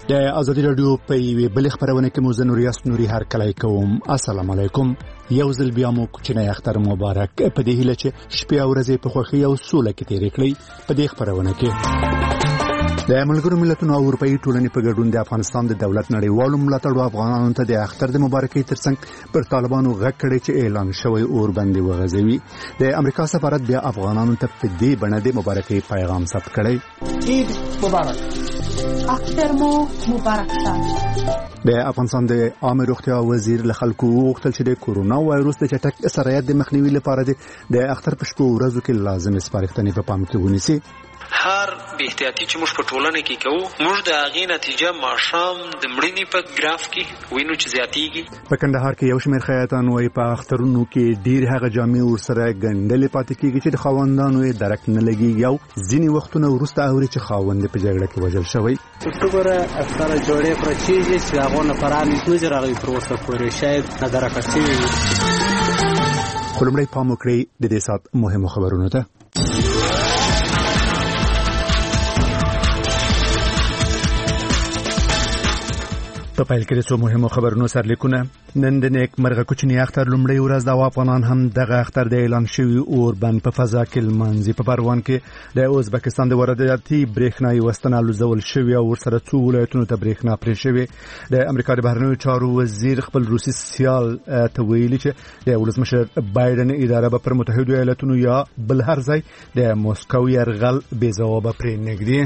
د ازادي رادیو په یوه بل خبرونه کې موږ نوریاس نوري هر کله کوم. السلام علیکم. یو ځل بیا مو کوچنی اختر مبارک. په دې هیله چې شپه او ورځې په خوښي او سوله کې تیرې کړئ. په دې خبرونه کې د ملګرو ملتونو او اروپאי ټولنې په ګډون د افغانستان د دولت نړیوالو ملاتړو افغانانو ته د اختر د مبارکۍ ترڅنګ پر طالبانو غږ کړی چې اعلان شوی اوربند وغځوي. د امریکا سفارت بیا افغانانو ته په دې بڼه د مبارکۍ پیغام ثبت کړی. عید مبارک. اختر مو مبارک شه. د افغانستان د عامه روغتیا وزیر له خلکو وغوښتل چې د کورونا وایروس د چټک سرایت د مخنیوي لپاره د اختر په شپو ورځو کې لازم سپارښتنې په پام کې ونیسي. هر به احتیاطي چې موږ په ټولنه کې کوو، موږ د هغې نتیجه ماښام د مړینې په ګراف کې وینو چې زیاتېږي. په کندهار کې یو شمېر خیاطان وایي په اخترونو کې ډېر هغه جامې ورسره ګنډلې پاتې کېږي چې د خاوندانو یې درک نه لګېږي او ځینې وختونه وروسته اوري چې خاوند په جګړه کې وژل شوی. څومره اختر جوړې پر چیزې چې هغه نه پران دوی راغلي پر وسه پورې شاید نه درک شي. خلمړی پام وکړئ د دې سات مهمو خبرونو ته. په پیل کې څو مهمو خبرونو سرلیکونه. نن د نیک مرغه کوچنی اختر لومړی ورځ د افغانان هم دغه اختر د اعلان شوی اوربند په فضا کې لمانځي. په پروان کې د ازبکستان د وارداتي برېښنايي وسنه لوزول شوی او ورسره څو ولایتونو ته برېښنا پرې شوی. د امریکا د بهرنیو چارو وزیر خپل روسي سیال ته ویلي چې د ولسمشر بایدن اداره به پر متحده ایالاتونو یا بل هر ځای د موسکو يرغل بې ځواب پرې نږدې.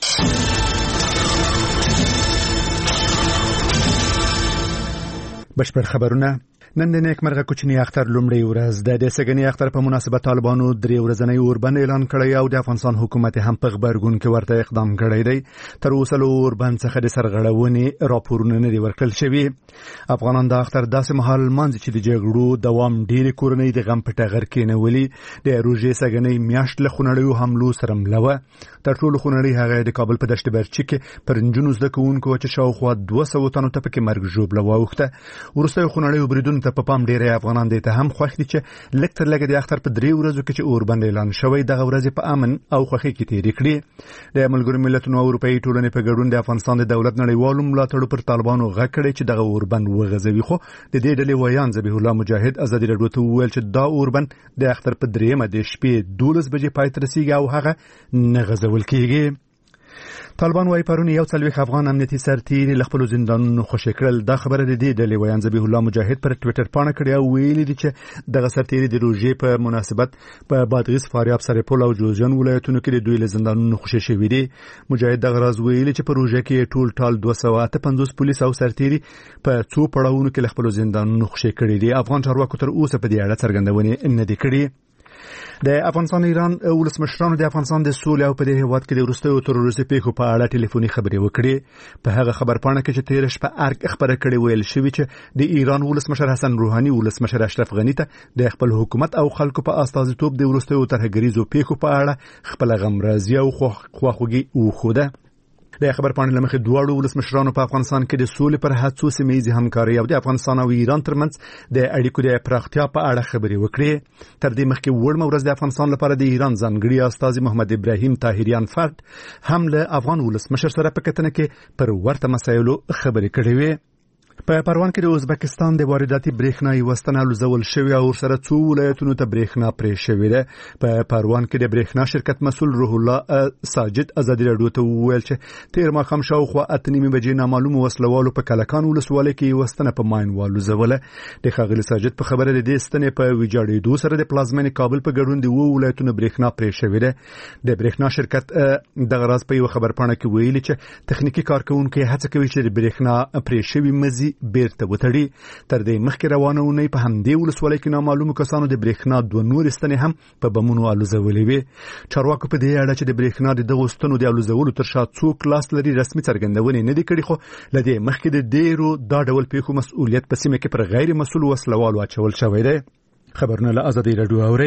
بشپړ خبرونه. نن د نیک مرغه کوچنی اختر لومړی ورځ د سګنی اختر په مناسبت طالبانو 3 ورځنی اوربند اعلان کړی او د افغانستان حکومت هم په خبرګون کې ورته اقدام کړی دی. تر اوسه له اوربند څخه د سرغړونې راپورونه نه دي ورکړل شوي. افغانان د اختر داسې مهال مانځي چې د جګړو دوام ډېر کورنۍ د غم په ټغر کې نه ولي. د روژې سګنی میاشت له خونړیو حملو سره ملوه. تر ټولو خونړی هغه د کابل په دشت برچی کې پر انجونو زده کوونکو چې شاوخوا 200 تنو ته پکې مرګ ژوبله واوښته. ورسته خونړیو بریدونو ته په پام ډیره افغانان د ته هم خوښ دي چې لکتر لګ د اختر په 3 ورځو کې چې اوربند اعلان شوی دغه ورځ په امن او خوښۍ کې تیرې کړې. د ملګرو ملتونو او اروپאי ټولنې په ګډون د افغانستان د دولت نړیوالو ملاتړو پر طالبانو غږ کړی چې دغه اوربند وغځوي. خو د دې ډلې ویان ذبیح الله مجاهد ازادي رادیو ته وویل چې دا اوربند د اختر په 3مه د شپې 12 بجې پای ته رسیږي او هغه نه غځول کېږي. طالبان وايي پرون یو څلويخ افغان امنیتي سرتیري له خپل زندانونو خوشی کړل. دا خبره د دې ډلې ویان ذبیح الله مجاهد پر ټوئیټر باندې کړی او ویلي دي چې دغه سرتیري د روژې په مناسبت په بادغیس، فاریاب، سرپل او جوزجان ولایتونو کې د دوی له زندانونو خوشی شوی دي. مجاهد دغه راز ویلي چې په روژې کې ټول 258 پولیس او سرتیري په څو پړاوونو کې له خپل زندانونو خوشی کړي دي. افغان چارواکو تر اوسه په دې اړه څرګندونه نه دي کړې. د افغانستان ایران ولسمشرانو د افغانستان د سولې او په دې هیواد کې د وروستیو تروریستي پیښو په اړه ټلیفوني خبرې وکړې. په هغه خبرپاڼه کې چې 13 شپه ارګ خبره کړې ویل شوی چې د ایران ولسمشر حسن روحاني ولسمشر اشرف غنی ته د خپل حکومت او خلکو په استازیتوب د وروستیو ترهګریزو پیښو په اړه خپل غمرازي او خواخوږي وښوده. د خبرپاڼې لمخې دواړو ولسمشرانو په افغانستان کې د سولې پر هڅو سیمه‌ییزې همکاري او د افغانستان او ایران ترمنځ د اړیکو د پراختیا په اړه خبرې وکړې. تر دې مخکې وړمه ورځ د افغانستان لپاره د ایران ځانګړي استازي محمد ابراهیم طاهریان فرد هم له افغان ولسمشر سره په کتنه کې پر ورته مسایلو خبرې کړې وې. په پروان کې د ازبکستان د وارداتي برېښنايي وسنه لوزول شوی او سره څو ولایتونو ته برېښنا پرې شوې ده. په پروان کې د برېښنا شرکت مسؤل روح الله ساجد ازادي رادیو ته وویل چې تیر ماښام شاوخوا 8:30 بجې نامعلوم وسلوالو په کلکان ولسوالۍ کې وسنه په ماین والوزوله. د ښاغلي ساجد په خبره د دې ستنې په ویجاړېدو سره د پلازمینې کابل په ګډون د ولایتونو برېښنا پرې شوې ده. د برېښنا شرکت دغه راز په یو خبرپاڼه کې ویلي چې تخنیکی کارکونکو هڅه کوي چې د برېښنا پرې شوی مزي بیرته وتړي. تر دې مخکې روانه ونې په همدې ولسوالۍ کې نامعلومو کسانو د برېښنا 2 نور ستنې هم په بمونو الوزولې وې. چارواکو په دې اړه چې د برېښنا د دغو ستنو د الوزولو تر شا څوک لاس لري رسمي څرګندونې نه دي کړې. خو لدې مخکې د ډیرو دا ډول پیښو مسؤلیت په سیمه کې پر غیر مسؤل وسلوالو اچول شوی دی. خبرونه له ازادي رادیو اوري.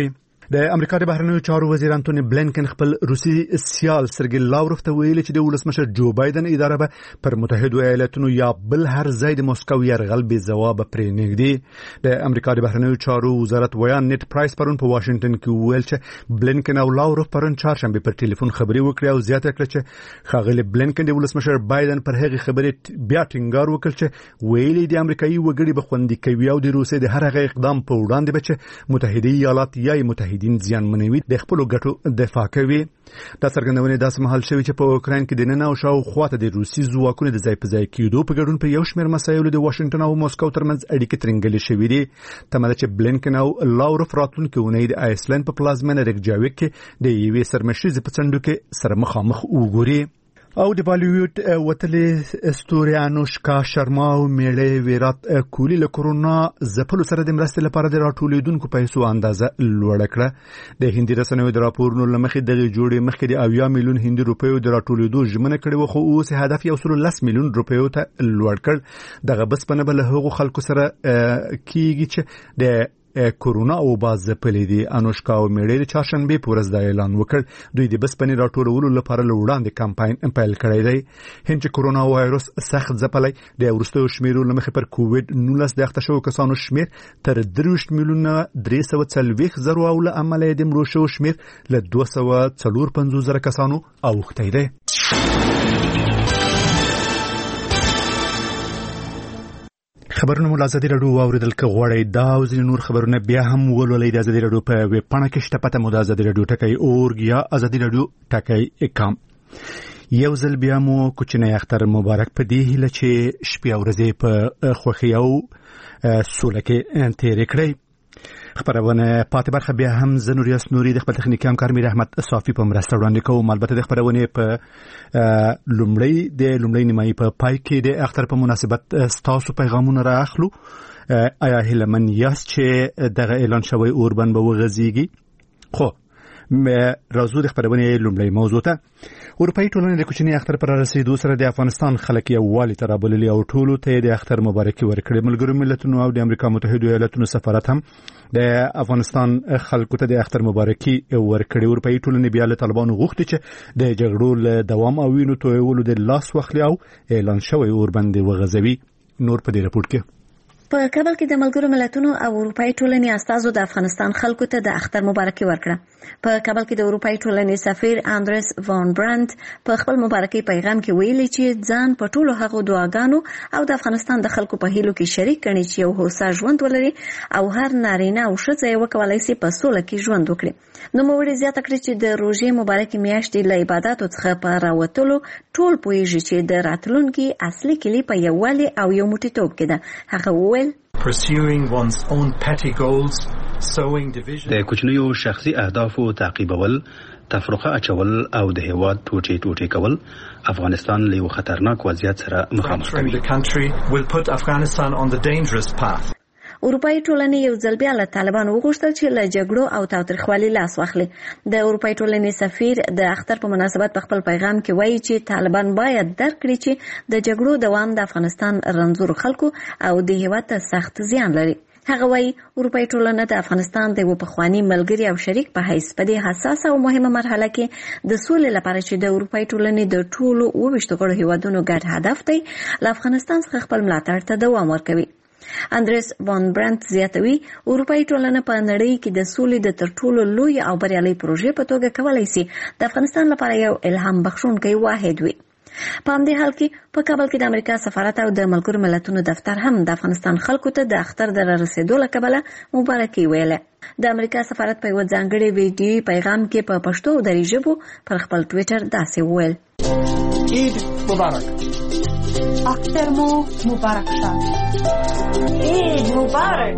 د امریکا د بهرنیو چارو وزیر انټونی بلینکن خپل روسي سیال سرګی لاوروف ته ویلي چې د ولسمشر جو بایدن اداره به پر متحده ایالاتونو یا بل هر ځای د موسکو یرغل به جواب پرې نږدې د امریکا د بهرنیو چارو وزارت ویان نیټ پرایس پرون په واشنگټن کې ویل چې بلینکن او لاوروف پرون چهارشنبه پر ټلیفون خبري وکړي او زیاته کړه چې ښاغلي بلینکن د ولسمشر بایدن پر هغه خبرې بیا ټینګار وکړ چې ویلي د امریکایي وګړي به خوندي کوي او د روسي د هر هغه اقدام په وړاندې به چې متحده ایالات یا متحدین زیان منوي د خپل ګټو دفاع کوي. دا څرګندونه داسې مهال شوی چې په اوکراین کې د نن او شاو خواته د روسي ځواکونو د ځای په ځای کېدو په ګډون په یو شمېر مسایلو د واشنگټن او موسکو ترمنځ اړیکې ترنګلې شوې دي. تمه چې بلینکن او لاوروف راتلونکي اونۍ د آیسلند په پلازمینه ریکجاویک کې د یوې سرمشریزې په څنډو کې سره مخامخ وګوري. او د بالیوډ وتلې استوري انوشکا شرما او میړه ویرات کوهلی له کورونا ځپلو سره د مرستې لپاره د راټولیدونکو پیسو اندازه لوړ کړه. د هندي رسنیو د راپورونو لمخې د جوړې مخکې د 80 میلیون هندي روپیو د راټولیدو ژمنه کړې و، خو اوس هدف یې 10 میلیون روپیو ته لوړ کړ. دغه بس په نه بل هغو خلکو سره کیږي چې د کورونا او باز پلې دي. انوشکا او میړه چهارشنبه په ورځ د اعلان وکړ دوی د بسپنې راټولولو لپاره وړاندې کمپاین پیل کړی دی. هند چې کورونا وایروس سخت ځپلی د وروستیو شمیرو لمخې پر کووډ 19 د اخته شوو کسانو شمیر تر 23 میلیونه 340 او له عمله د مړو شوو شمیر له 254 کسانو اوښتی دی. خبرونه مو لازم دي راډیو اوریدل کغوړی دا او ځینې نور خبرونه بیا هم ولولئ د ازادي راډیو په ویب پاڼه کې شته پته مو د ازادي راډیو ټکی اورګ یا ازادي راډیو ټکی کام. یو ځل بیا مو کوچنی اختر مبارک په دې هیله چې شپې او ورځې په خوښۍ او سوله کې تېرې کړئ. خبرونه پاتې برخه بیا هم زنوریاس نوري د خپل تخنیکی همکار میر احمد صافي په مرسته وړاندې کوم. البته د خبرونه په لومړی نیمایي په پای کې د اختر په مناسبت ستاسو پیغامونه راخلو. آیا هیلمن یاست چې دغه اعلان شوی اوربن به وغځيږي؟ خو راځو د خبرونه لومړی موضوع ته. اروپאי ټولنې د کوچني اختر پر رسیدو سره د افغانستان خلک یووالي ته رابللي او ټولو ته د اختر مبارکي ورکړي. ملګرو ملتونو او د امریکا متحده ایالاتونو سفارت هم د افغانستان خلکو ته د اختر مبارکي ورکړي. اروپאי ټولنې بیا له طالبانو غوښتي چې د جګړو له دوام او وینو تویولو د لاس واخلي او اعلان شوی اوربند وغځوي. نور په دې راپور کې په کابل کې د ملګرو ملتونو او اروپאי ټولنې استازو د افغانستان خلکو ته د اختر مبارکي ورکړه. په کابل کې د اروپאי ټولنې سفیر اندرس وان برانت په خپل مبارکي پیغام کې ویلي چې ځان په ټولو هغو دعاګانو او د افغانستان د خلکو په هیلو کې شریک کړي چې یو هوسا ژوند ولري او هر نارینه او ښځه یې وکولای شي په سوله کې ژوند وکړي. نو موږ زیاته کړی چې د روژې مبارکي میاشتې له عبادتو څخه په راوتلو ټول پوهیږي چې د راتلونکي اصلي کلی په یووالي او یو موټیتوب کې ده. هغه وویل pursuing one's own petty goals, sowing division. د کوچنیو شخصي اهدافو تعقیبول، تفرقه اچول او د هیواد ټوټې کول افغانستان له یو خطرناک وضعیت سره مخامخ کوي. The country will put Afghanistan on the dangerous path. اروپאי ټولنې یو ځل بیا له طالبانو وغوښتل چې له جګړو او تاوتریخوالي لاس واخلي. د اروپאי ټولنې سفیر د اختر په مناسبت په خپل پیغام کې وایي چې طالبان باید درک کړي چې د جګړو دوام د افغانستان رنځورو خلکو او د هیواد ته سخت زیان لري. هغه وایي اروپאי ټولنه د افغانستان د پخوانی ملګری او شریک په حیث په دې حساسه او مهمه مرحله کې د سولې لپاره چې د اروپאי ټولنې د ټولو 28 غړو هیوادونو ګډ هدف دی له افغانستان څخه خپل ملاتړ ته دوام ورکوي. اندرس وان برانت زیاتوي اروپאי ټولنه په نړۍ کې د سولې د تر ټولو لوی او بریالي پروژې په توګه کولای شي د افغانستان لپاره یو الهام بخښونکی واحد وي. په همدې حال کې په کابل کې د امریکا سفارت او د ملګرو ملتونو دفتر هم د افغانستان خلکو ته د اختر د رسیدو له کبله مبارکي ویله. د امریکا سفارت په یو ځانګړي ویډیوي پیغام کې په پښتو او دری ژبو پر خپل ټویټر داسې وویل: عید مبارک. اختر مو مبارک شه. عید مبارک.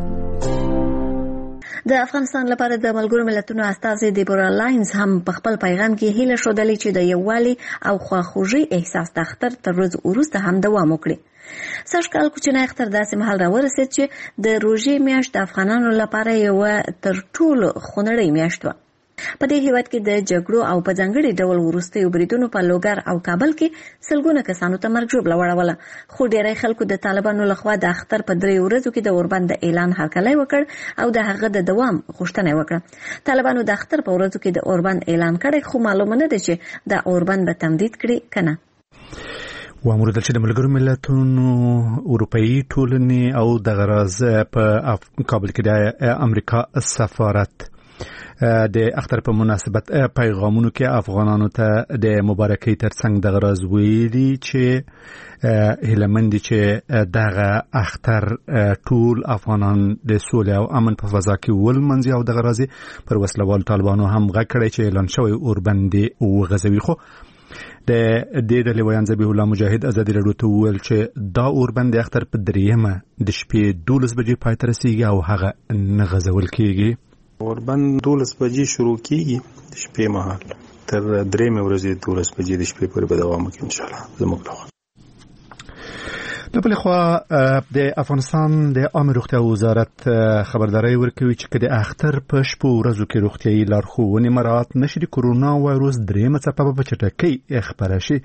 د افغانستان لپاره د ملګرو ملتونو استازي دیبورا لاینز هم په خپل پیغام کې هیله ښودلې چې د یووالي او خواخوږۍ احساس د اختر تر ورځې وروسته هم دوام وکړي. سږکال کوچنی اختر داسې مهال راورسېد چې د روژې میاشت د افغانانو لپاره یو تر ټولو خونړۍ میاشت وه. په دې هیواد کې د جګړو او په ځانګړي ډول وروستیو بریدونو په لوګر او کابل کې سلګونه کسانو ته مرګ ژوبله وړوله، خو ډیری خلکو د طالبانو لخوا د اختر په 3 ورځو کې د اوربند د اعلان هرکلی وکړ او د هغه د دوام غوښتنه وکړه. طالبانو د اختر په ورځو کې د اوربند اعلان کړی، خو معلومه نه ده چې د اوربند به تمدید کړي کنه. وامر چې د ملګرو ملتونو اروپאי ټولنې او د غراز په کابل کې د امریکا سفارت د اختر په مناسبت پیغامونو کې افغانانو ته د مبارکۍ ترڅنګ د غراز ویلي چې هیلمند چې دغه اختر ټول افغانان د سولې او امن په فضا کې ولمنځي او د غراز پر وسلوال طالبانو هم غږ کړی چې اعلان شوی اوربند وغځوي. خو د دې ډلې ویان ذبیح الله مجاهد ازادي راډیو ته وویل چې دا اوربند اختر په 3 د شپې 12 بجې پای ته رسیږي او هغه نه غځول کیږي. اوربند 12 بجې شروع کیږي د شپې مهال تر 3 ورځې 12 بجې د شپې پورې به دوام وکړي ان شاء الله. زموږ لخوا د بل خوا د افغانستان د عامه روغتیا وزارت خبرداري ورکوي چې د اختر په شپو ورځو کې روغتيایي لارښوونې مراعات نشي د کورونا وایروس درېمه څپه په چټکۍ خبره شي.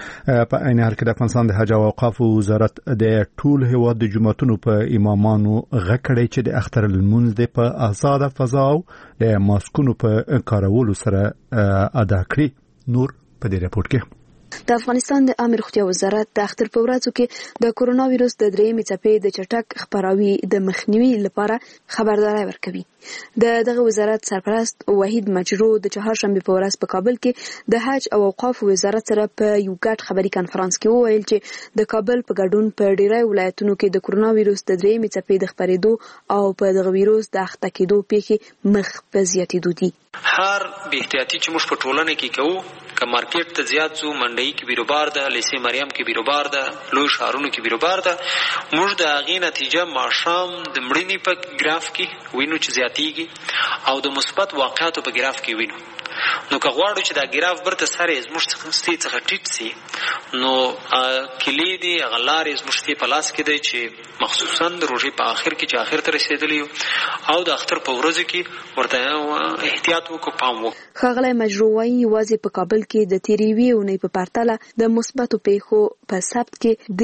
په عین حال کې د افغانستان د حج او اوقاف وزارت د ټول هیواد د جمعتونو په امامانو غکړی چې د اختر لمونځ د په آزاد فضا او د ماسکونو په کارولو سره ادا کړي. نور په دې راپورټ کې د افغانستان د عامه روغتیا وزارت د اختر په ورځو کې د کورونا وایروس د درېمې څپې د چټک خپراوي د مخنیوي لپاره خبرداري ورکوي. دغه وزارت سرپرست وحید مجرو د چهارشنبه په ورځ په کابل کې د حج او اوقاف وزارت سره په یو ګډ خبري کانفرنس کې وویل چې د کابل په ګډون په ډیری ولایتونو کې د کورونا وایروس د درېمې څپې د خپرېدو او په دغه وایروس د اخته کېدو پیښې مخ په زیاتېدو دي. هر بی احتیاطي چې موږ په ټولنه کې کوو که مارکیټ ته زیات ځو، منډۍ کې بیروبار ده، لیسې مریم کې بیروبار ده، لوی ښارونو کې بیروبار ده، موږ د هغې نتیجه ماښام د مړینې په ګراف کې وینو چې زیاتېږي او د مثبت واقعاتو په ګراف کې وینو. نو که غواړو چې دا ګراف برته سره زموږ څخه ټیټ سي نو کلی دی هغه لارې زموږ په لاس کې دی چې مخصوصا د روژې په آخر کې چې آخر ته رسېدلی یو او د اختر په ورځو کې ورته احتیاط وکړو، پام وکړو. ښاغلی مجرو وایي یوازې په کابل کې د تېرې یوې اونۍ په پرتله د مثبتو پیښو په ثبت کې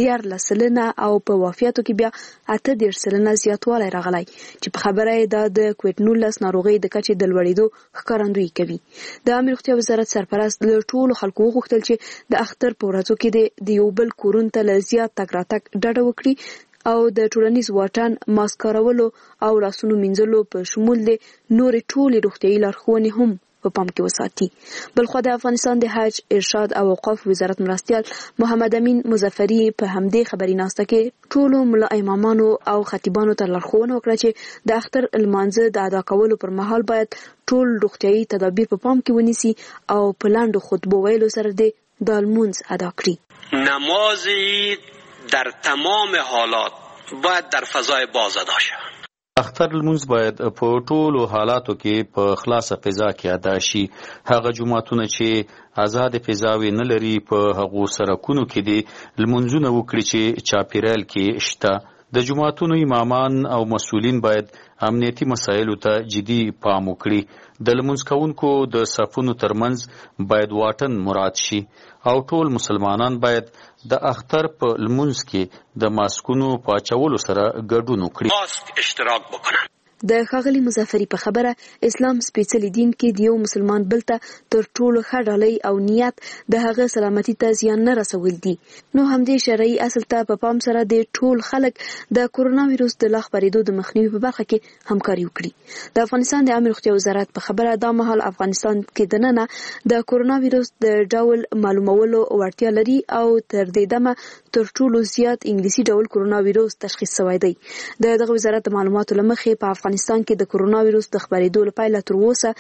14% او په وفیاتو کې بیا 18% زیاتوالی راغلی چې په خبره یې دا د کووډ-19 ناروغۍ د کچې د لوړېدو ښکارندویي کوي. د عامه روغتیا وزارت سرپرست له ټولو خلکو وغوښتل چې د اختر په ورځو کې د یو بل کورون ته له زیات تګ راتګ ډډه وکړي او د ټولنیز واټن، ماسک کارولو او لاسونو مینځلو په شمول د نورې ټولې روغتیایي لارښوونې هم په پام کې وساتي. بلخو د افغانستان د حج، ارشاد او اوقاف وزارت مرستیال محمد امین مظفری په همدې خبري ناسته کې ټولو ملا امامانو او خطیبانو ته لارښوونه وکړه چې د اختر لمانځه د ادا کولو پر مهال باید ټول روغتیایي تدابیر په پام کې ونیسي او په لاندو خطبو ویلو سره د لمونځ ادا کړي. نماز عید در تمام حالات باید در فضای باز ادا شود. اختر لمونځ باید په ټولو حالاتو کې په خلاصه فضا کې ادا شي. هغه جمعتونه چې آزاد فضاوي نه لري په هغو سرکونو کې دي لمونځونه وکړي چې چاپیریال کې شته. د جمعتونو امامان او مسؤلین باید امنیتي مسایلو ته جدي پام وکړي. د لمونځ کوونکو د صفونو ترمنځ باید واټن مراعات شي او ټول مسلمانان باید د اختر په لمونځ کې د ماسکونو په اچولو سره ګډون وکړي. ماسک اشتراک وکړي. د ښاغلي مظفری په خبره اسلام سپېڅلي دین کې د یو مسلمان بل ته تر ټولو ښه ډالۍ او نیت د هغه سلامتي ته زیان نه رسول دي. نو همدې شرعي اصل ته په پام سره د ټول خلک د کورونا وایروس د لا خپرېدو د مخنیوي په برخه کې همکاري وکړي. د افغانستان د عامه روغتیا وزارت په خبره دا مهال افغانستان کې دننه د کورونا وایروس د ډول معلومولو وړتیا لري او تر دې دمه تر ټولو زیات انګلیسي ډول کورونا وایروس تشخیص شوی دی. دغه وزارت د معلوماتو لمخې په افغانستان کې د کورونا وایروس د خپرېدو لپاره تر اوسه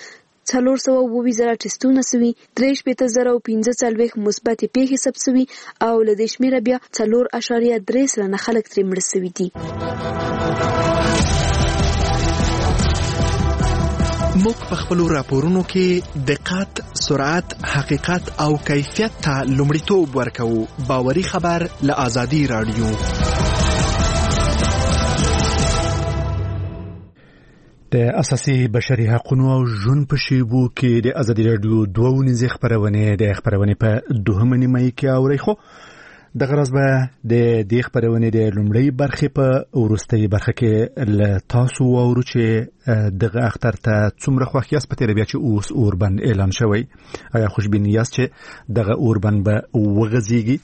420,000 ټیسټونه سوي، 63,045 مثبت پیښې ثبت سوي او له دې شمیره بیا 4.3 خلک ترې مړه سوي دي. موږ په خپلو راپورونو کې دقت، سرعت، حقیقت او کیفیت ته لومړیتوب ورکوو. باوري خبر له آزادي رادیو. د اساسي بشري حقوقو او ژوند په شیبو کې د ازادي راډیو دوه ونیزې خبرونه په دوهمه نیمه کې اوري خو د غرض به د دې خبرونه د لومړی برخه په ورستۍ برخه کې ل تاسو ورو چې دغه اختر ته څومره خوښ یاست په تیر بیا چې اوس اوربند اعلان شوی آیا خوشبین یاست چې دغه اوربند به وغځيږي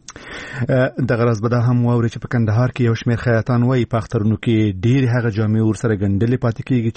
د غرض به دا هم واوري چې په کندهار کې یو شمېر خیاطان وایي په اخترونو کې ډېر هغه جامې ورسره ګنډلې پاتې کېږي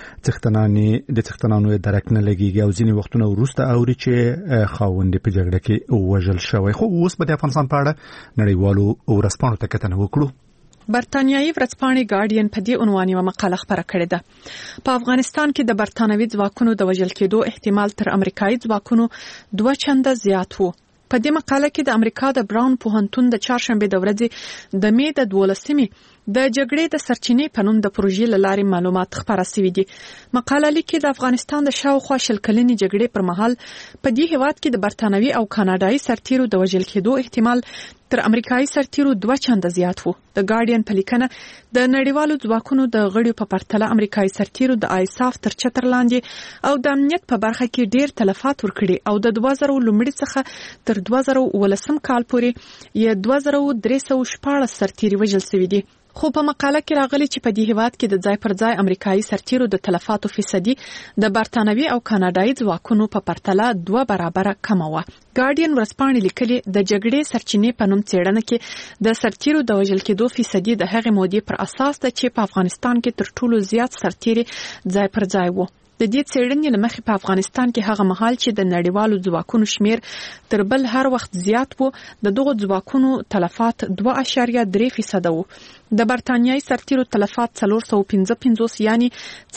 چې څښتنانو درک نه لګيږي او ځینې وختونه وروسته اوري چې خاوند په جګړه کې وژل شوی خو اوس به د افغانستان په اړه نړیوالو ورځپاڼو ته کتنه وکړو برتانیایی ورځپاڼې ګارډین په دې عنوان یو مقاله خپره کړې ده په افغانستان کې د برتانوي ځواکونو د وژل کېدو احتمال تر امریکایي ځواکونو 2 چنده زیات وو په دې مقاله کې د امریکا د براون پوهنتون د چهارشنبه د ورځې د می د 12مې د جګړې د سرچینې په نوم د پروژې لارې معلومات خبره شوې دي مقاله لیکي د افغانستان د شاوخوا شل کلنې جګړې پر مهال په دې هیواد کې د برتانوي او کاناډایي سرتیرو د وژل کېدو احتمال تر امریکایي سرتیرو 2 چنده زیات وو د ګارډین په لیکنه د نړیوالو ځواکونو د غړیو په پرتله امریکایي سرتیرو د آیساف تر چتر لاندې او د امنیت په برخه کې ډیر تلفات ورکړي او د 2000 لومړي څخه تر 2019 کال پورې یې 2314 سرتیري وژل شوي دي خو په مقاله کې راغلي چې په دې هیواد کې د ځای پر ځای امریکایي سرتیرو د تلفاتو فیصدي د برتانوي او کاناډایي ځواکونو په پرتله 2 برابره کم و ګارډین ورځپاڼې لیکلي د جګړې سرچینې په نوم څېړنه کې د سرتیرو د وژل کېدو فیصدي د هغې مودې پر اساس ده چې په افغانستان کې تر ټولو زیات سرتیري ځای پر ځای وو د دې څېړنې لمخې په افغانستان کې هغه مهال چې د نړیوالو ځواکونو شمیر تر بل هر وخت زیات وو د دغو ځواکونو تلفات 2.3% وو د برتانیایی سرتیرو تلفات 455 یعنی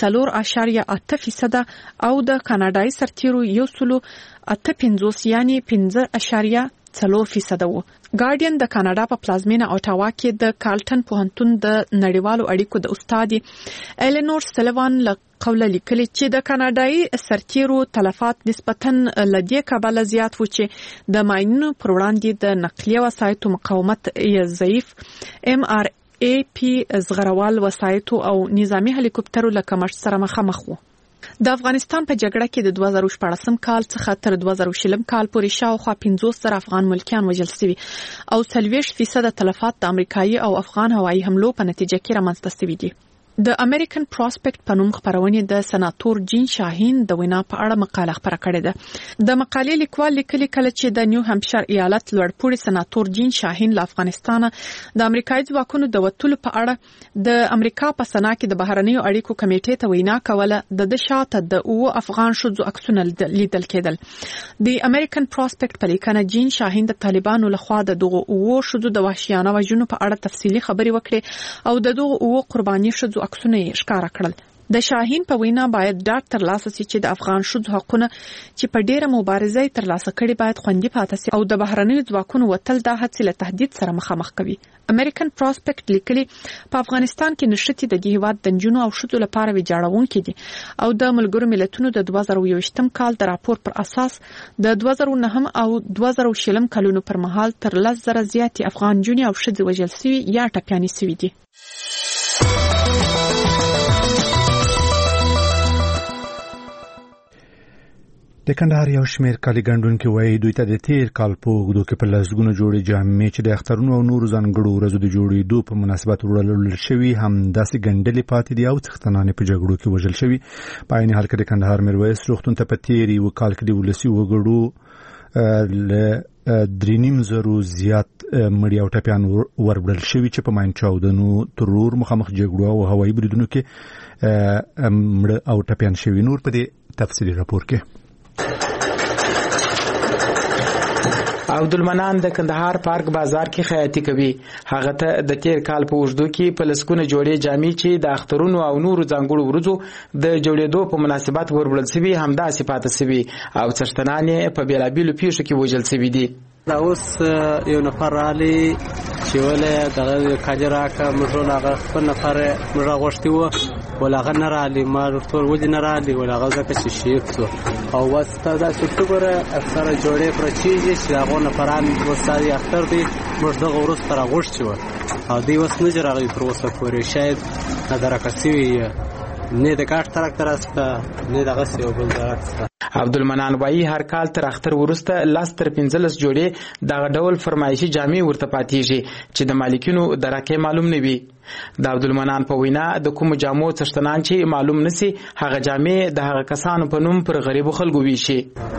4.8% او د کاناډایي سرتیرو 1.85 یعنی 5.4% وو ګارډین د کاناډا په پلازمینه اوټاوا کې د کارلټن پوهنتون د نړیوالو اړیکو د استاد ایلینور سلیوان له قوله لیکلي چې د کاناډایي سرتیرو تلفات نسبتاً لدې کابل زیات و چې د ماینونو پر وړاندې د نقلیه وسایطو مقاومت یې ضعیف MRAP زغروال وسایطو او نظامی هلیکوپټرو له کمښت سره مخامخ وو د افغانستان په جګړه کې د 2014 کال څخه تر 2020 کال پورې شاوخوا 15 افغان ملکیان وژل شوي او 40% تلفات د امریکایي او افغان هوایي حملو په نتیجه کې رامنځته شوي دي د امریکن پروسپیکټ په نوم خبرونه د سناتور جین شاهین د وینا په اړه مقاله خبره کړې ده د مقالې لیکوال لیکلي کله چې د نیو همشیر ایالت لوړپوړي سناتور جین شاهین له افغانستان د امریکایي ځواکونو د وټولو په اړه د امریکا په سنا کې د بهرنیو اړیکو کمیټې ته وینا کوله د شاته د افغان شوزو عکسونه لیدل کېدل د امریکن پروسپیکټ په لیکنه جین شاهین د طالبانو لخوا د دغه شوزو د وحشیانه وژنو په اړه تفصیلی خبري وکړي او د دغه قرباني شوزو عکسونه یې ښکاره کړل د شاهین په وینا باید ډاټ تر لاسه شي چې د افغان شوزو حقونه چې په ډیره مبارزه تر لاسه کړي باید خوندي پاتې شي او د بهرنیو ځواکونو وتل د هڅې له تهدید سره مخامخ کوي امریکن پروسپیکټ لیکلي په افغانستان کې نشټي د هیواد د جنونو او شوزو لپاره ویجاړونکي دي او د ملګرو ملتونو د 2021 کال د راپور پر اساس د 2009 او 2020 کلونو پر مهال تر 10,000 زیات افغان جنونو او شوزو وژل شوي یا ټپيانې شوي دي د کندهار یو شمېر کالي ګنډونکي وایي دوی ته د تیر کال په اوږدو کې په لسګونو جوړې جامې چې د اخترونو او نورو ځانګړو ورځو د جوړېدو په مناسبت وړل شوي همداسې ګنډلې پاتې دي او څښتنان په جګړو کې وژل شوي په عین حال کې د کندهار میرویس روغتون ته په تیر یو کال کې د ولسي وګړو له 3,000 زیات مړي او ټپيان وربړل شوي چې په ماین چاودنو ترور مخامخ جګړو او هوایي بریدونو کې مړه او ټپيان شوي نور په دې تفصیلي راپور کې عبدالمنان د کندهار پارک بازار کې خیاطي کوي هغه ته د تیر کال په وژدو کې په لسکونه جوړې جامې چې د اخترونو او نورو ځانګړو ورځو د جوړېدو په مناسبت وربړل شوي همداسې پاتې شوي او څښتنان یې په بیلابیلو پیښو کې وژل شوي دي دا اوس یو نفر رالی چې ولې دغه کاجر راکه موږ هغه خپل نفر موږ غوښتي وو ولغه نه رالی ما ټول ودی نه رالی ولغه ځکه چې شیک شو او واسطه دا څه ګوره اکثر جوړې پر چیزې چې هغه نفران وساري اختر دي موږ دغه ورځ پر غوښتي وو او دی اوس نه راغلی پر اوسه پورې شاید درکاسي نه د کاټ تراکتر استه نه دغه سی او بل تراکتر. عبدالمنان وایي هر کال تر اختر وروسته 10 تر 15 جوړې دغه ډول فرمایشي جامې ورته پاتېږي چې د مالکینو درکه معلوم نه وي. د عبدالمنان په وینا د کوم جامو څښتنان چې معلوم نسی هغه جامې د هغه کسانو په نوم پر غریبو خلکو ویشي.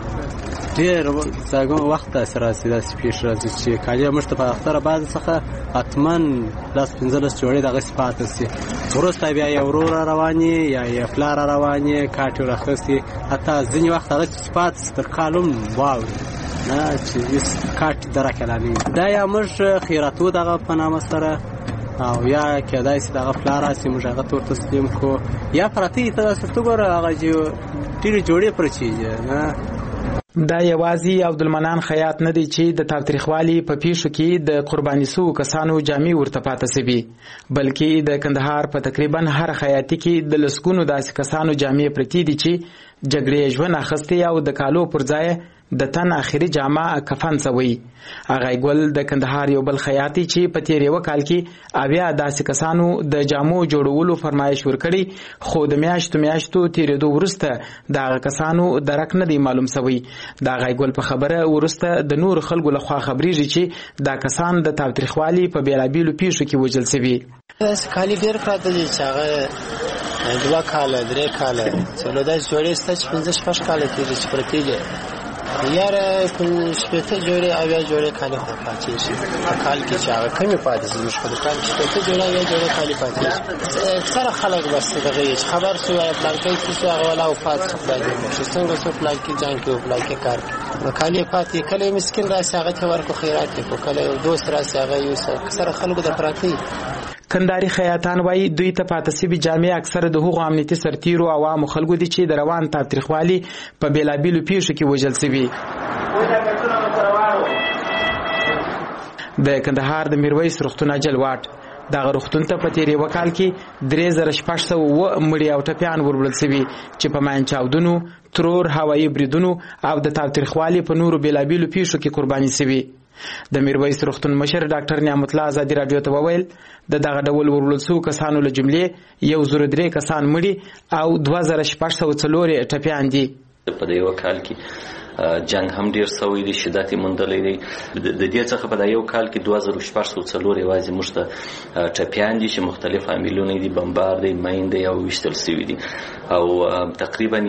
ډېر څنګه وخت سره سیده پیش راځي چې کاجه مشته په اختر بعد څخه اتمن 10-15 جوړې دغه صفات سي ورسته بیا یو ورور رواني یا یو فلار رواني کاټو راخستي حتی ځینې وخت هغه صفات تر کالم واو نه چې کاټ درکلاني دا یا موږ خیراتو دغه په نامه سره او یا کېدای شي دغه فلار سي موږ هغه تور تسلیم کو یا پرتی ته ستو ګور هغه ډېر جوړې پرچی نه. دا یوازې عبدالمنان خیاط نه دی چې د تاوتریخوالي په پیښو کې د قرباني سو کسانو جامې ورته پاتې سوي بلکې د کندهار په تقریبا هر خیاطي کې د لسګونو داسې کسانو جامې پرتې دي چې جګړې ژوند اخیستې او د کالو پر ځای د تن اخري جامه کفن سوی. هغه ګل د کندهار یو بل خیاطي چې په تیر یو کال کې اویا داسې کسانو د جامو جوړولو فرمایش ورکړي خو د میاشتو تیرېدو وروسته د هغه کسانو درک نه دی معلوم سوی. د هغه ګل په خبره وروسته د نور خلکو لخوا خبرېږي چې دا کسان د تاوتریخوالي په بیلابیلو پیښو کې وژل سوي. کالي ډېر پراته دي چې هغه 2 کاله 3 کاله څلور داسې جوړې شته چې 15-16 کاله تېرې چې پرتې دي یاره شپېته جوړې اویا جوړې کالي خو پاتې شي په کال کې چې هغه کمې پاتې شي زموږ په کال کې شپېته جوړې اویا جوړې کالي پاتې شي. اکثره خلک بس دغه چې خبر شي وایي پلانکۍ څه هغه ولا وفات شو خدای دې مو څنګه څو پلانکۍ ځان کې پلانکۍ کار نو کالي پاتې کله مسکین راسي هغه ته ورکو خیرات کې کله یو دوست راسي هغه یو اکثره خلکو د پراتی. کندهاري خیاطان وایي دوی ته پاتې سوي جامې اکثره د هغو امنیتي سرتیرو عوامو خلکو دي چې د روان تاوتریخوالي په بیلابیلو پیښو کې وژل سوي. د کندهار د میرویس روغتون اجل واټ دغه روغتون ته په تیر یو کال کې 3600 مړي او ټپیان وروړل سوي چې په ماین چاودنو ترور هوایي بریدونو او د تاوتریخوالي په نورو بیلابیلو پیښو کې قرباني سوي. د میرویس روغتون مشر ډاکټر نعمت الله ازادي رادیو ته وویل د دغه ډول وروړل سوو کسانو له جملې 103 کسان مړي او 2604 ټپیان دي. په یو کال کې جنگ هم ډیر سوی دی شدت موندلې دی د دې څخه په یو کال کې 2604 یوازې مشته ټپیان دي چې مختلف عاملونه دي بمبار دی ماین دی او وشتل سوي دي او تقریبا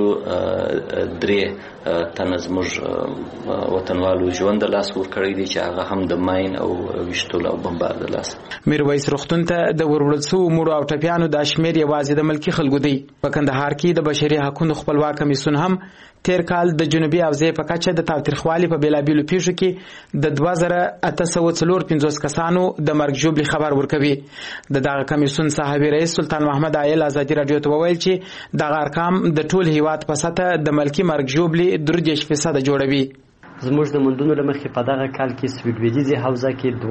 103 تن زموږ وطنوالو ژوند د لاس ورکړی دي چې هغه هم د ماین او وشتل او بمبار د لاس. میرویس روغتون ته د وروړل سوو مړو او ټپیانو د شمیر یوازې د ملکي خلکو دی. په کندهار کې د بشري حقوقو خپلواک کمیسیون هم تیر کال د جنوبي حوزې په کچه د تاوتریخوالي په بیلابیلو پیښو کې د 2845 کسانو د مرګ ژوبلې خبر ورکوي. دغه کمیسیون صاحب رئیس سلطان محمد عایل ازادي رادیو ته وویل چې دغه ارقام د ټول هیواد په سطح د ملکي مرګ ژوبلې 3% جوړوي. زموږ د مندونو لمخې په دغه کال کې سویډویدیزي حوزه کې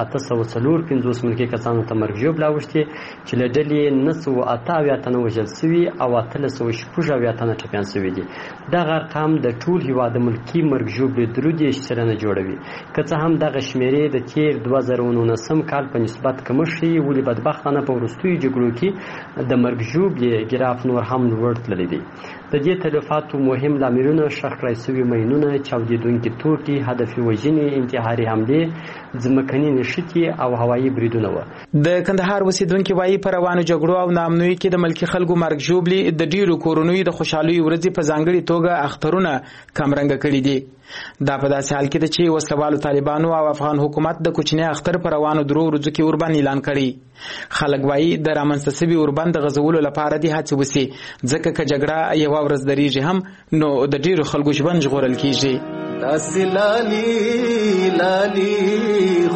2845 ملکي کسانو ته مرګ ژوبله اوښتې چې له ډلې 988 تنه وژل سوي او 816 تنه ټپیان سوي دي. دغه ارقام د ټول هیواد د ملکي مرګ ژوبلې 3% جوړوي. که څه هم دغه شمیرې د تیر 2019 کال په نسبت کمه شي ولې بدبختانه په وروستیو جګړو کې د مرګ ژوبلې ګراف نور هم لوړ تللی دی. د دې تلفاتو مهم لاملونه ښخ کړای سوي ماینونه چاودېدونکي توکي هدفي وژنې انتحاري حملې ځمکني نښتې او هوایي بریدونه وه. د کندهار اوسېدونکي وایي په روانو جګړو او ناامنیو کې د ملکي خلکو مرګ ژوبلې د ډیرو کورنیو د خوشحالۍ ورځې په ځانګړې توګه اخترونه کمرنګه کړي دي. دا په داسې حال کې ده چې وسلوالو طالبانو او افغان حکومت د کوچني اختر په روانو 3 ورځو کې اوربند اعلان کړي. خلک وایي د رامنځته سوي اوربند د غځولو لپاره دې هڅې وسي ځکه که جګړه یوه ورځ درېږي هم نو د ډیرو خلکو ژوند ژغورل کیږي. داسې لالي لالي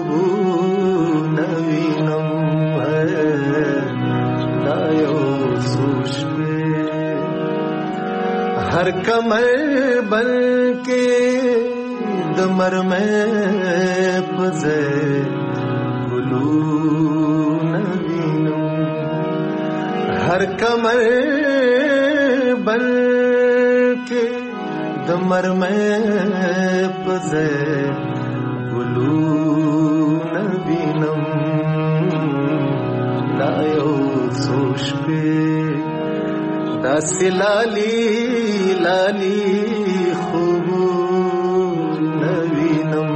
خوبونه وینم دا یو سوچ هر کمر بلکې د مرمۍ په ځای ګلونه وینم هر کمر بلکې د مرمۍ په ځای ګلونه وینم دا یو سوش پہ داسې لالي لالي خوب نوینم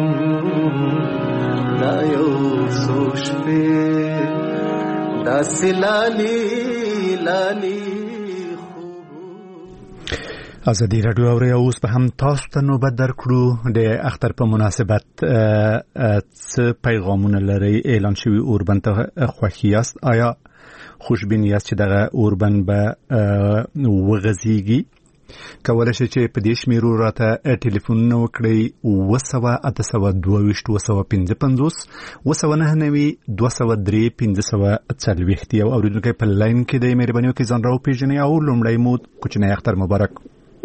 دا یو سوش پہ داسې لالي لالي. ازادي رادیو اوري اوس په هم تاسو ته نوبت درکړو د اختر په مناسبت څه پیغامونه لري اعلان شوی اوربند ته خوښی است؟ آیا خوشبین یاست چې دغه اوربند به وغځیږي؟ کولای شئ چې په دې شمیرو راته ټلیفونونه وکړئ 200 222 299 او اوریدونکو په لاین کې د مهرباني وکړئ ځان راوپېژنئ او لومړی مو کوچنی اختر مبارک.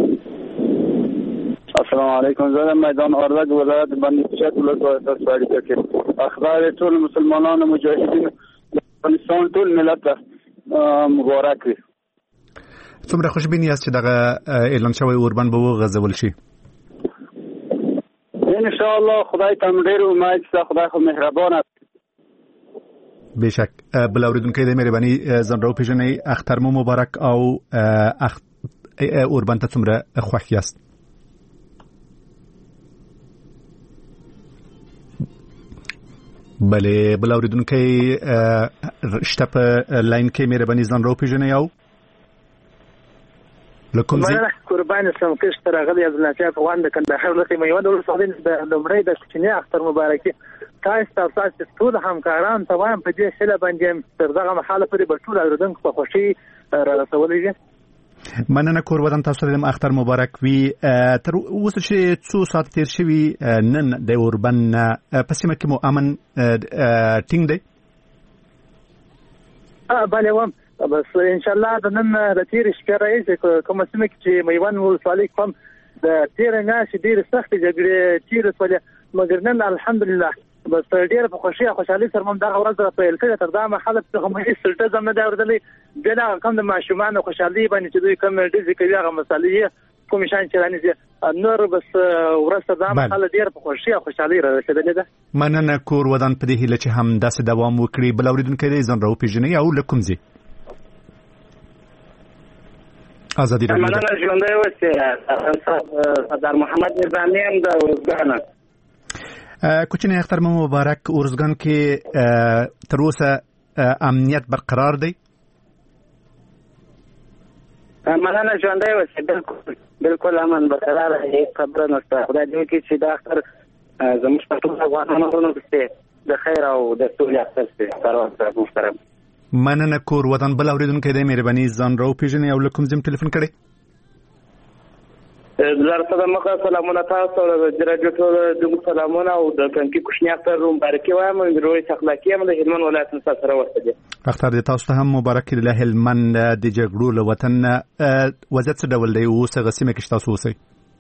السلام علیکم. زه میدان اردک ولایت بندی پشت ولایت سواری کې اخبار ټول مسلمانانو مجاهدین افغانستان ټول ملت مبارک وي. څومره خوشبین یاست چې دغه اعلان شوی اوربند به وغځول شي؟ ان شاء الله خدای ته ډېر امید شته، خدای خو مهربان است. بشک. بل اوریدونکو د مهرباني ځان راوپېژنئ، اختر مو مبارک او اوربند ته څومره خوښ یاست؟ بله بل اوریدونکو شته په لاین کې مهرباني ځان راوپېژنئ او لکم زی قربان اسلام کشتر غلی از لاتیا افغان د کندهار لکه میوند ولسوالۍ د لومړی د کوچنی اختر مبارکي تاسو ټول همکاران تمام په دې سره باندې تر دغه محاله پرې بټول اوریدونکو په خوشي رسولې. مننه کور ودان تاسو ته اختر مبارک وي. تر اوسه چې څو ساعت تیر شوي نن د اوربند په سیمه کې مو امن ټینګ دی؟ بله وم بس ان شاء الله د نن د تیر شپې راځي کوم سیمه کې چې میوند ولسوالۍ کوم د تیر نه چې ډېر سخت جګړې تیر ولې مګر نن الحمدلله بس ډېر په خوشحالي سره موږ دغه ورځ را پیل کړې. تر دا مخالف څخه مې سلټه زم نه دا ورته بلا کوم د ماشومان خوشحالي باندې چې دوی کوم ډیزي کوي هغه مسالې کوم شان چې راني نور بس ورسته دا مخالف ډېر په خوشحالي را رسیدلې ده. مننه کور ودان په دې هیله چې هم داسې دوام وکړي. بل اوریدونکو دې ځان راوپېژنئ او لکم زی ازادي رادیو. مننه ژوندۍ اوسئ. سردار محمد نظامي هم د ورزګان. کوچنی اختر مو مبارک. ورزګان کې تر اوسه امنیت برقرار دی؟ مننه ژوندۍ اوسئ. بالکل امن برقرار دی. خبره نشته. خدای دې وکړي چې دا اختر زموږ په ټول افغانانو کې د خیر او د سولې اختر شي. محترم مننه کور ودان. بل اوریدونکو د مهرباني ځان راوپېژنئ او لکم زم ټلیفون کړئ. درته د مخه سلامونه تاسو او د رادیو ټول د سلامونه او د کنکی کوشنی اختر مبارکي وایم. روي اخلاقی هم د هلمند ولایت سره ورته دي. اختر د تاسو ته هم مبارک له هلمند د جګړو له وطن وضعیت څه ډول دی اوس غسیمه کې تاسو اوسئ؟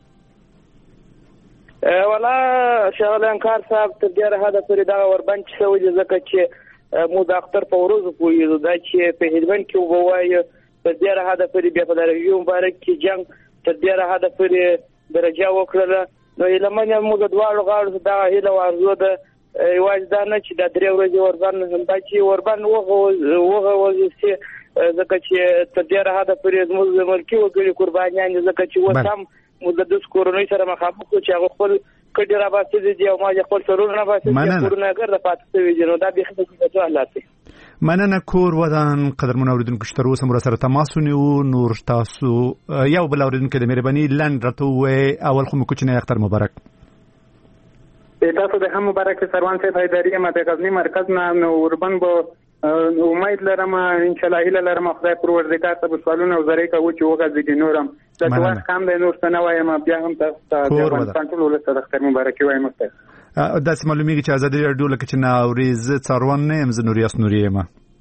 ولا شغله انکار صاحب تر ډیره حد پورې دا اوربند شوی ځکه چې مو د اختر په ورځ پوهیږو دا چې په هلمند کې وبوایي تر ډیره حد پورې بیا په درجه مبارک کې جنگ تر ډیره حد پورې درجه وکړه. نو هلمند مو د دواړو غاړو دا هیله وارزو ده یوازې دا نه چې د درې ورځې اوربند همدا چې اوربند وغوځي ځکه چې تر ډیره حد پورې زموږ ملکي وګړي قربانیان دي ځکه چې اوس هم مو د دوس کورونی سره مخامخ چې هغه خپل کډی را باسي دي او ما خپل سرور نه باسي چې کورونه ګر د پاتې وي نو دا به خپل څه حالات دي. مننه کور ودان. قدرمن اوریدونکو چې تر اوسه مو سره تماس ونیو نور تاسو یو بل اوریدونکو د مهرباني لند راته وې اول خو مو کوچنی اختر مبارک. تاسو د هم مبارک سروان صاحب حیدری ماته غزنی مرکز نه اوربند به امید لرم ان شاء الله هیله لرم خدای پروردگار ته سوالونه او زری کوي چې وګرځي نورم د وخت کم د نور څه نه وایم بیا هم تاسو ته ټول ولته د اختر مبارکي وایم. داسې معلومیږي چې ازادي رادیو لکه چې ناوريز څاروان نه يم زه نوریاس نوریم.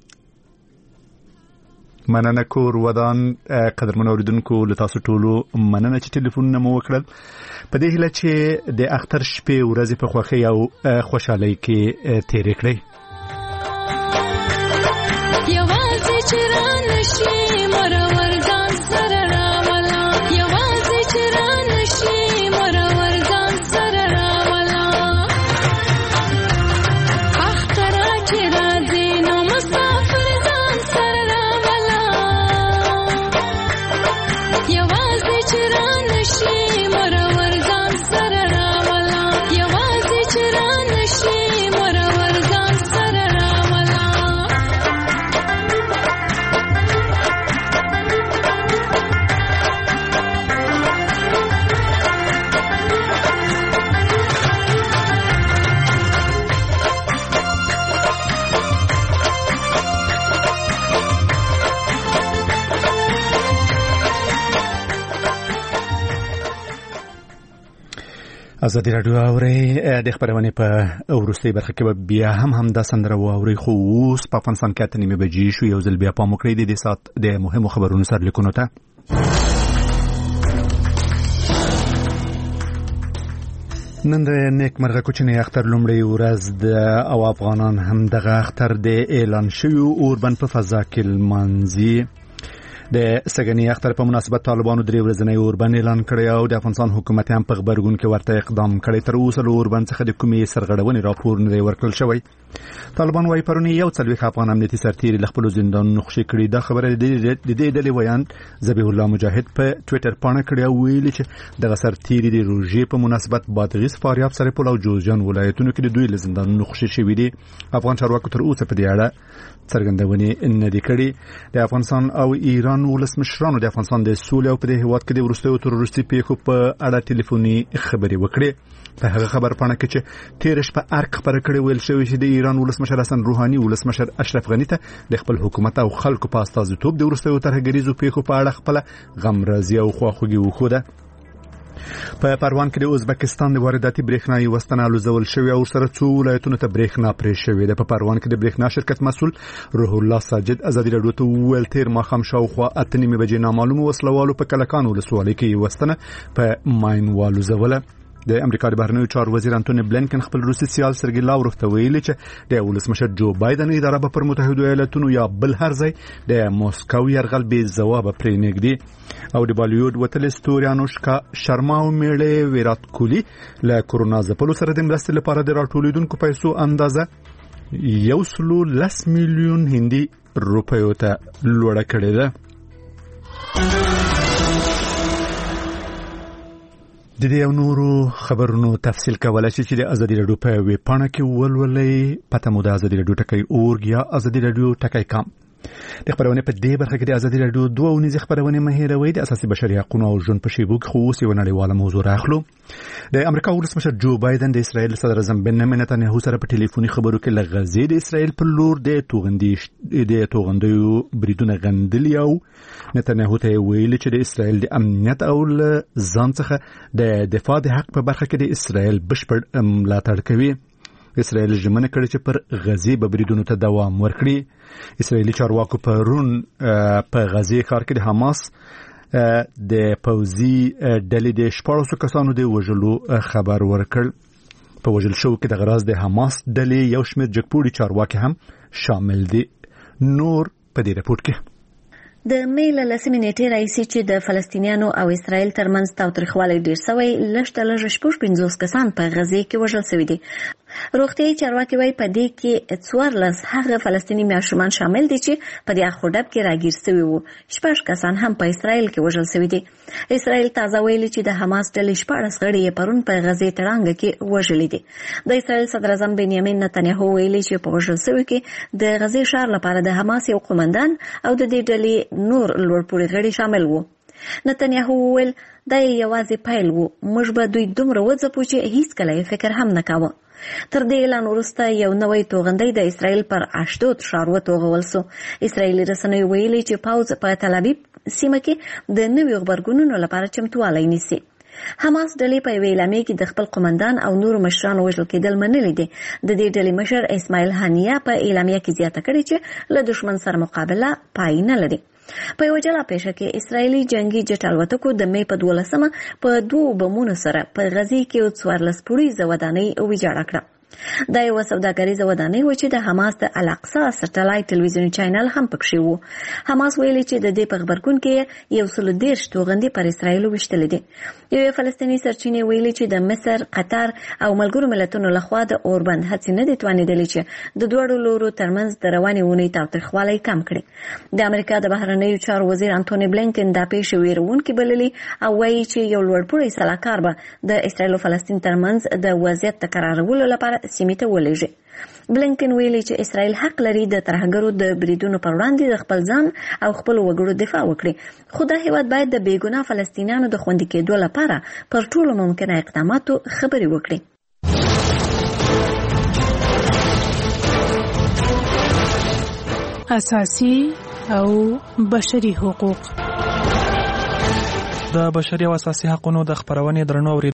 مننه کور ودان. قدرمن اوریدونکو له تاسو ټولو مننه چې ټلیفونونه مو وکړل. په دې هیله چې د اختر شپې ورځې په خوښۍ او خوشحالۍ کې تیرې کړئ. یوازې چې رانشي مرور ځان سره راولا یوازې چې رانشي مرور ځان سره راولا اختر چې راځي نو مسافر ځان سره ازادي راډیو اوري د خبرونه په ورستي برخه کې بیا هم دا سندره واوري خو اوس په افغانستان کې اتنې بجې شو یو ځل بیا په مکرې د سات د مهمو خبرونو سره لیکونو ته نن د نیکمرغه کوچنی اختر لومړی ورځ د او افغانان هم دغه اختر د اعلان شوی اوربن په فضا کې المنځي د سګنی اختر په مناسبت طالبانو درې ورځنی اوربن اعلان کړی او د افغانستان حکومت هم په خبرګون کې ورته اقدام کړی تر اوسه اوربن څخه د کومې سرغړونې راپور نه ورکړل شوی طالبان وايي پرونی یو څلوي افغان امنیتي سرتیري خپل زندان نقشې کړی دا خبره د دې ډلې ویان ذبیح الله مجاهد په ټوئیټر باندې کړی او ویلي چې دغه سرتیري د روژې په مناسبت بادغیس فاریاب سرپل او جوزجان ولایتونو کې د دوی زندان نقشې شوی دي افغان چارواکو تر اوسه په دې اړه څرګندونې نه دي کړې د افغانستان او ایران ولسمشرانو د افغانستان د سولې او په دې هیواد کې د ورستیو تروریستي پیښو په اړه ټلیفوني خبرې وکړې په هغه خبر پاڼه کې چې تیرش په ارک خبره کړې ویل شوی چې د ایران ولسمشر حسن روحاني ولسمشر اشرف غنی ته د خپل حکومت او خلکو په استازیتوب د ورستیو ترهګریزو پیښو په اړه خپل غمرازي او خواخوږي وښوده په پروان کې د ازبکستان د وارداتي برېښنايي وسنه لوزول شوی او سره څو ولایتونو ته برېښنا پرې شوې ده په پروان کې د برېښنا شرکت مسؤل روح الله ساجد ازادي راډیو ته ویل تیر ماښام شاوخوا 8:30 بجې نامعلوم وسلوالو په کلکان ولسوالۍ کې وسنه په ماین والوزوله د امریکا د بهرنیو چارو وزیر انټونی بلینکن خپل روسي سیال سرګي لاوروف ته ویلي چې د ولسمشر جو بایدن اداره په متحده ایالاتونو یا بل هر ځای د موسکو يرغل به جواب پرې نګدي او د بالیوډ وتل ستوري انوشکا شرما او میړه ویرات کوهلی له کورونا ځپلو سره د مرستې لپاره د راټولیدونکو پیسو اندازه 110 میلیون هندي روپیو ته لوړه کړې ده د دې نورو خبرونو تفصیل کولای شي چې د ازادي راډیو په ویب پاڼه کې ولولئ پته مو د ازادي راډیو ټکی اورګ یا ازادي راډیو ټکی کام د خبرونه په دې برخه کې د ازادي راډیو دوه ونیزه خبرونه مهیروي د اساسي بشري حقوقو او ژوند په شیبو کې خو اوس یو نړیواله موضوع راخلو د امریکا ولسمشر جو بایدن د اسرایل صدر اعظم بنیامین نتنیاهو سره په ټلیفوني خبرو کې له غزې د اسرایل په لور د توغندیو بریدونه غندلي او نتنیاهو ته ویلي چې د اسرایل د امنیت او ځان څخه د دفاع د حق په برخه کې د اسرایل بشپړ ملاتړ کوي اسرائیل ژمنه کړې چې پر غزې به بریدونو ته دوام ورکړي اسرائیلي چارواکو پرون په غزې ښار کې د حماس د پوځي ډلې د 14 کسانو د وژلو خبر ورکړ په وژل شو کې د غراز د حماس ډلې یو شمېر جګپوړي چارواکي هم شامل دي نور په دې راپور کې د میل لسمې نیټې راځي چې د فلسطینیانو او اسرائیل ترمنځ تاوتریخوالی ډیر شوی لږ 50 کسان په غزې کې وژل شوي دي روغتیايي چارواکي وايي په دې کې 14 هغه فلسطینی ماشومان شامل دي چې په دې اخوډب کې راګیر شوي وو 6 کسان هم په اسرائیل کې وژل شوي دي اسرائیل تازه ویلي چې د حماس ډلې 14 غړي پرون په غزې تړانګ کې وژلي دي د اسرائیل صدر اعظم بنیامین نتنیاهو ویلي چې په وژل شوي کې د غزې ښار لپاره د حماس یو قومندان او د دې ډلې نور لوړپوړي غړي شامل وو نتنیاهو ویل دا یوازې پیل وو موږ به دوی دومره وځپو چې هیڅ کله فکر هم نه کاوه تر دې اعلان وروسته یو نوی توغندی د اسرائیل پر اشدود ښار وتوغول شو اسرائیلي رسنیو ویلي چې پاوځ په تل ابیب سیمه کې د نویو خبرګونونو لپاره چمتووالی نیسي حماس ډلې په اعلامیه کې د خپل قومندان او نور مشرانو وژل کېدل منلي دي د دې ډلې مشر اسماعیل هانیه په اعلامیه کې زیاته کړې چې له دشمن سره مقابله پای نه لري په یو جلا پیښه کې اسرایلی جنگي جټ الوتکو د مې په 12 په 2 بمونو سره په غزې کې 14 پوړیزه ودانۍ ویجاړه کړه دا یو سوداګریزه ودانۍ و چې د حماس د الاقصا سټلایټ ټلویزیون چینل هم پکې وو حماس ویلي چې د دې په خبرګون کې یو سل دیرش توغندي پر اسرایل وشتل دي یو فلسطینی سرچینې ویلي چې د مصر قطر او ملګرو ملتونو لخوا د اوربند هڅې نه دي توانیدلې چې د دوړو لورو ترمنځ د رواني ونې تاوتریخوالی کم کړي د امریکا د بهرنیو چارو وزیر انټونی بلینکن دا پیښه ویرونکې بللي او وایي چې یو لوړپوړی سلاکار به د اسرایل او فلسطین ترمنځ د وضعیت تکرارولو لپاره سیمې ته ولېږي بلینکن ویلي چې اسرائیل حق لري د ترهګرو د بریدونو پر وړاندې د خپل ځان او خپل وګړو دفاع وکړي خو دا هیواد باید د بیګناه فلسطینیانو د خوندي کېدو لپاره پر ټولو ممکنه اقداماتو خبرې وکړي اساسي او بشري حقوق د بشري او اساسي حقوقو د خبرونې درنو